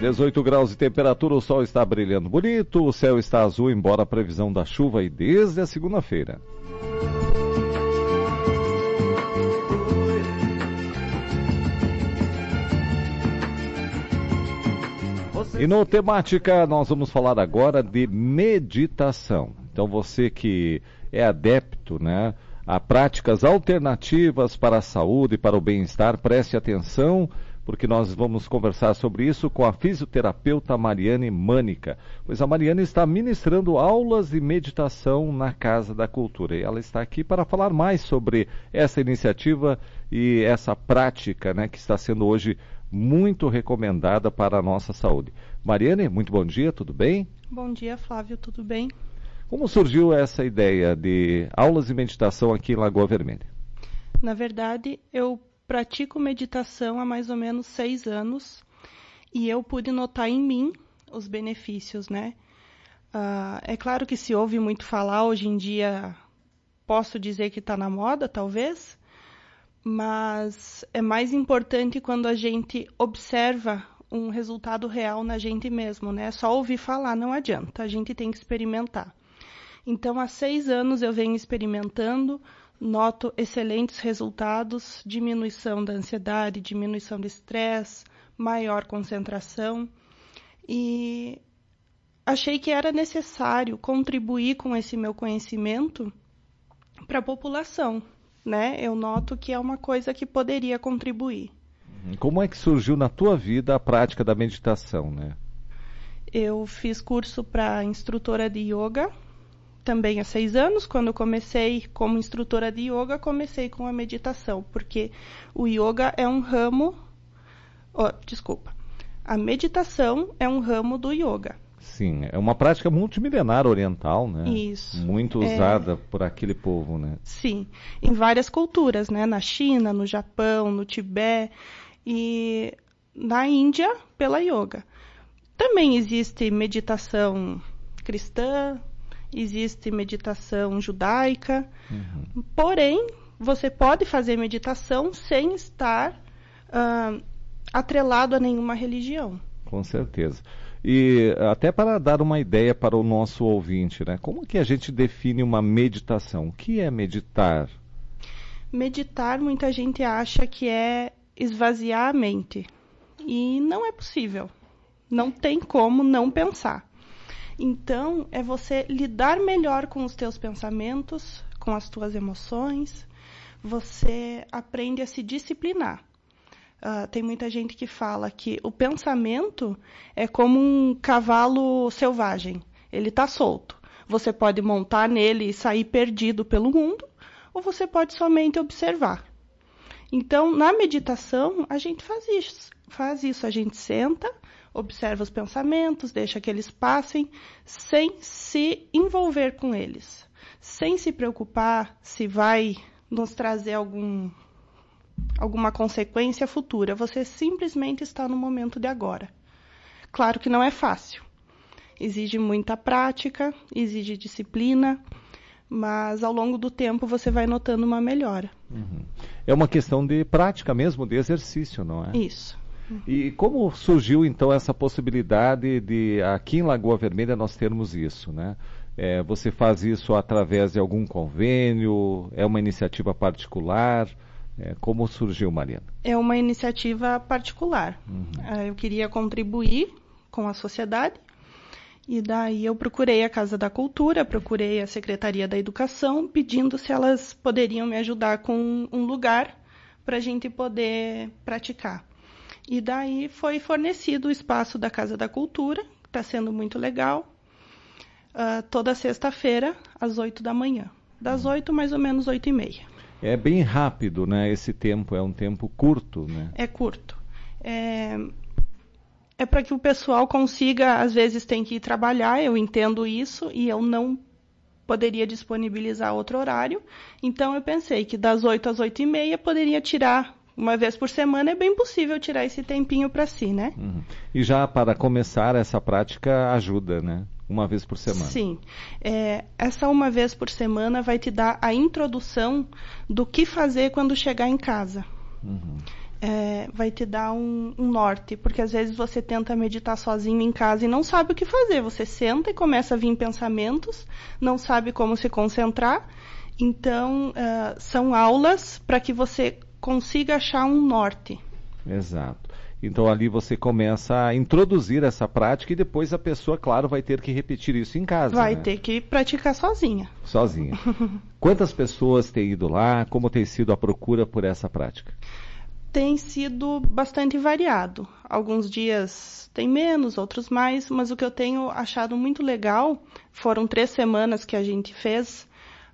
18 graus de temperatura, o sol está brilhando bonito, o céu está azul, embora a previsão da chuva aí desde a segunda-feira. E no Temática nós vamos falar agora de meditação. Então você que é adepto, né, a práticas alternativas para a saúde e para o bem-estar, preste atenção, porque nós vamos conversar sobre isso com a fisioterapeuta Mariane Mânica. Pois a Mariane está ministrando aulas de meditação na Casa da Cultura. E ela está aqui para falar mais sobre essa iniciativa e essa prática, né, que está sendo hoje muito recomendada para a nossa saúde. Mariane, muito bom dia, tudo bem? Bom dia, Flávio, tudo bem? Como surgiu essa ideia de aulas de meditação aqui em Lagoa Vermelha? Na verdade, eu pratico meditação há mais ou menos 6 anos e eu pude notar em mim os benefícios, né? É claro que se ouve muito falar hoje em dia, posso dizer que está na moda, talvez, mas é mais importante quando a gente observa um resultado real na gente mesmo, né? Só ouvir falar não adianta, a gente tem que experimentar. Então, há 6 anos eu venho experimentando, noto excelentes resultados, diminuição da ansiedade, diminuição do estresse, maior concentração. E achei que era necessário contribuir com esse meu conhecimento para a população, né? Eu noto que é uma coisa que poderia contribuir. Como é que surgiu na tua vida a prática da meditação, né? Eu fiz curso para instrutora de yoga, também há 6 anos. Quando eu comecei como instrutora de yoga, comecei com a meditação, porque o yoga é um ramo... A meditação é um ramo do yoga. Sim, é uma prática multimilenar oriental, né? Isso. Muito usada por aquele povo, né? Sim, em várias culturas, né? Na China, no Japão, no Tibete e na Índia pela yoga. Também existe meditação cristã, existe meditação judaica, porém, você pode fazer meditação sem estar atrelado a nenhuma religião. Com certeza. E até para dar uma ideia para o nosso ouvinte, né? Como que a gente define uma meditação? O que é meditar? Meditar, muita gente acha que é esvaziar a mente. E não é possível. Não tem como não pensar. Então, é você lidar melhor com os teus pensamentos, com as tuas emoções. Você aprende a se disciplinar. Tem muita gente que fala que o pensamento é como um cavalo selvagem. Ele está solto. Você pode montar nele e sair perdido pelo mundo, ou você pode somente observar. Então, na meditação, a gente faz isso. A gente senta, observa os pensamentos, deixa que eles passem, sem se envolver com eles. Sem se preocupar se vai nos trazer alguma consequência futura. Você simplesmente está no momento de agora. Claro que não é fácil. Exige muita prática, exige disciplina, mas ao longo do tempo você vai notando uma melhora. É uma questão de prática mesmo, de exercício, não é? Isso. E como surgiu então essa possibilidade de aqui em Lagoa Vermelha nós termos isso, né? Você faz isso através de algum convênio? É uma iniciativa particular? Como surgiu, Mariana? É uma iniciativa particular. Eu queria contribuir com a sociedade e daí eu procurei a Casa da Cultura, procurei a Secretaria da Educação, pedindo se elas poderiam me ajudar com um lugar para a gente poder praticar. E daí foi fornecido o espaço da Casa da Cultura, que está sendo muito legal, toda sexta-feira, às 8 da manhã. Das 8, mais ou menos 8h30. É bem rápido, né? Esse tempo é um tempo curto, né? É curto. É para que o pessoal consiga, às vezes tem que ir trabalhar, eu entendo isso, e eu não poderia disponibilizar outro horário. Então eu pensei que das 8 às 8h30 poderia tirar uma vez por semana. É bem possível tirar esse tempinho para si, né? E já para começar essa prática ajuda, né? Uma vez por semana. Sim. Essa uma vez por semana vai te dar a introdução do que fazer quando chegar em casa. vai te dar um norte, porque às vezes você tenta meditar sozinho em casa e não sabe o que fazer. Você senta e começa a vir pensamentos, não sabe como se concentrar. Então, são aulas para que você consiga achar um norte. Exato. Então ali você começa a introduzir essa prática e depois a pessoa, claro, vai ter que repetir isso em casa. Vai ter que praticar sozinha. Sozinha. Quantas pessoas têm ido lá? Como tem sido a procura por essa prática? Tem sido bastante variado. Alguns dias tem menos, outros mais, mas o que eu tenho achado muito legal, foram 3 semanas que a gente fez,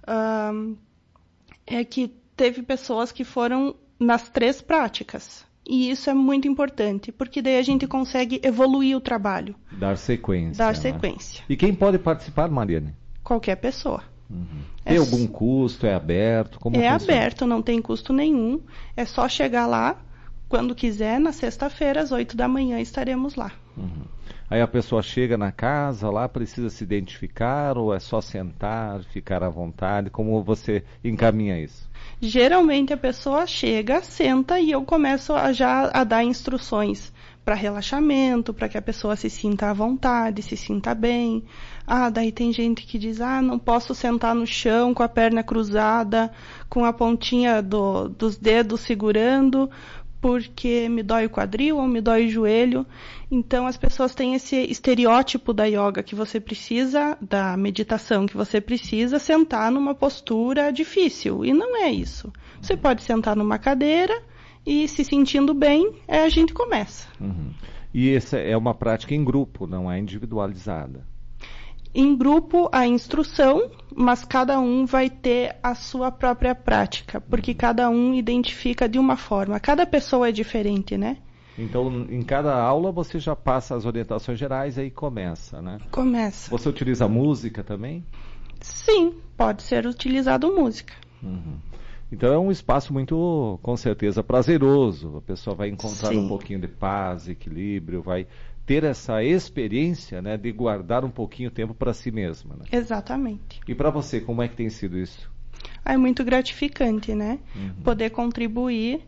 é que teve pessoas que foram nas 3 práticas. E isso é muito importante, porque daí a gente consegue evoluir o trabalho. Dar sequência. Dar sequência. E quem pode participar, Mariane? Qualquer pessoa. Tem algum custo? É aberto? Como funciona? Aberto, não tem custo nenhum. É só chegar lá, quando quiser, na sexta-feira, às 8 da manhã, estaremos lá. Aí a pessoa chega na casa, lá precisa se identificar, ou é só sentar, ficar à vontade? Como você encaminha isso? Geralmente a pessoa chega, senta e eu começo a dar instruções para relaxamento, para que a pessoa se sinta à vontade, se sinta bem. Daí tem gente que diz, não posso sentar no chão com a perna cruzada, com a pontinha dos dedos segurando, porque me dói o quadril ou me dói o joelho. Então as pessoas têm esse estereótipo da yoga que você precisa, da meditação que você precisa sentar numa postura difícil. E não é isso. Você pode sentar numa cadeira e se sentindo bem, a gente começa. E essa é uma prática em grupo, não é individualizada? Em grupo, a instrução, mas cada um vai ter a sua própria prática, porque cada um identifica de uma forma. Cada pessoa é diferente, né? Então, em cada aula, você já passa as orientações gerais e aí começa, né? Começa. Você utiliza música também? Sim, pode ser utilizado música. Então, é um espaço muito, com certeza, prazeroso. A pessoa vai encontrar Sim. um pouquinho de paz, equilíbrio, vai ter essa experiência, né, de guardar um pouquinho de tempo para si mesma, né? Exatamente. E para você, como é que tem sido isso? É muito gratificante, né? Poder contribuir.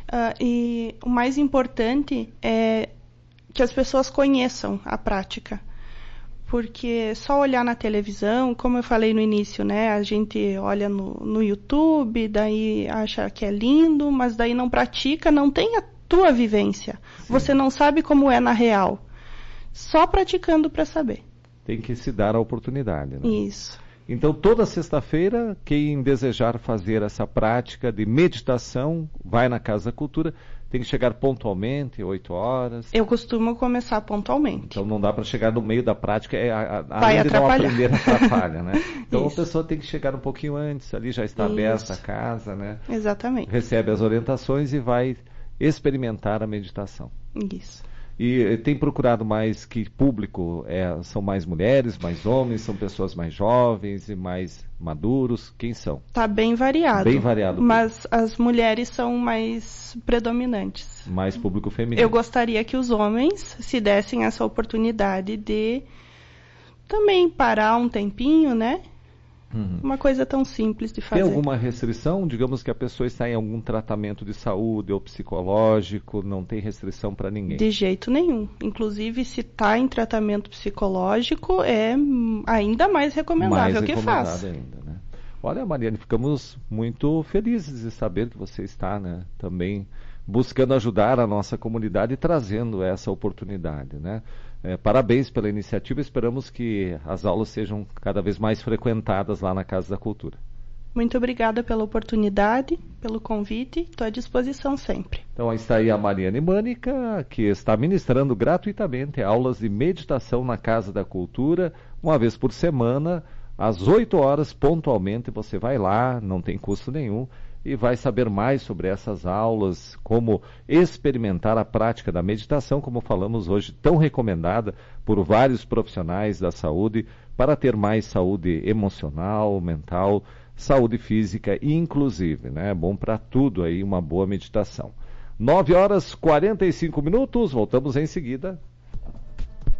E o mais importante é que as pessoas conheçam a prática. Porque só olhar na televisão, como eu falei no início, né? A gente olha no YouTube, daí acha que é lindo, mas daí não pratica, não tem a tua vivência. Sim. Você não sabe como é na real. Só praticando para saber. Tem que se dar a oportunidade, né? Isso. Então, toda sexta-feira, quem desejar fazer essa prática de meditação, vai na Casa da Cultura, tem que chegar pontualmente, 8 horas. Eu costumo começar pontualmente. Então, não dá para chegar no meio da prática, Vai além de não atrapalhar. aprender, atrapalha, né? Então, Isso. a pessoa tem que chegar um pouquinho antes, ali já está aberta a casa, né? Exatamente. Recebe as orientações e vai experimentar a meditação. Isso. E tem procurado mais que público? São mais mulheres, mais homens, são pessoas mais jovens e mais maduros? Quem são? Tá bem variado. Bem variado. Mas as mulheres são mais predominantes. Mais público feminino. Eu gostaria que os homens se dessem essa oportunidade de também parar um tempinho, né? Uma coisa tão simples de fazer. Tem alguma restrição? Digamos que a pessoa está em algum tratamento de saúde ou psicológico, não tem restrição para ninguém? De jeito nenhum. Inclusive, se está em tratamento psicológico, é ainda mais recomendável que faça. Ainda, né? Olha, Mariane, ficamos muito felizes de saber que você está, né, também buscando ajudar a nossa comunidade e trazendo essa oportunidade, né? Parabéns pela iniciativa, esperamos que as aulas sejam cada vez mais frequentadas lá na Casa da Cultura. Muito obrigada pela oportunidade, pelo convite, estou à disposição sempre. Então está aí a Mariane Mânica, que está ministrando gratuitamente aulas de meditação na Casa da Cultura, uma vez por semana, às 8 horas pontualmente, você vai lá, não tem custo nenhum, e vai saber mais sobre essas aulas, como experimentar a prática da meditação, como falamos hoje, tão recomendada por vários profissionais da saúde, para ter mais saúde emocional, mental, saúde física e inclusive, né? É bom para tudo aí, uma boa meditação. 9 horas 45 minutos, voltamos em seguida.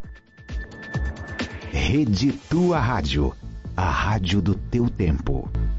Rede Tua Rádio, a rádio do teu tempo.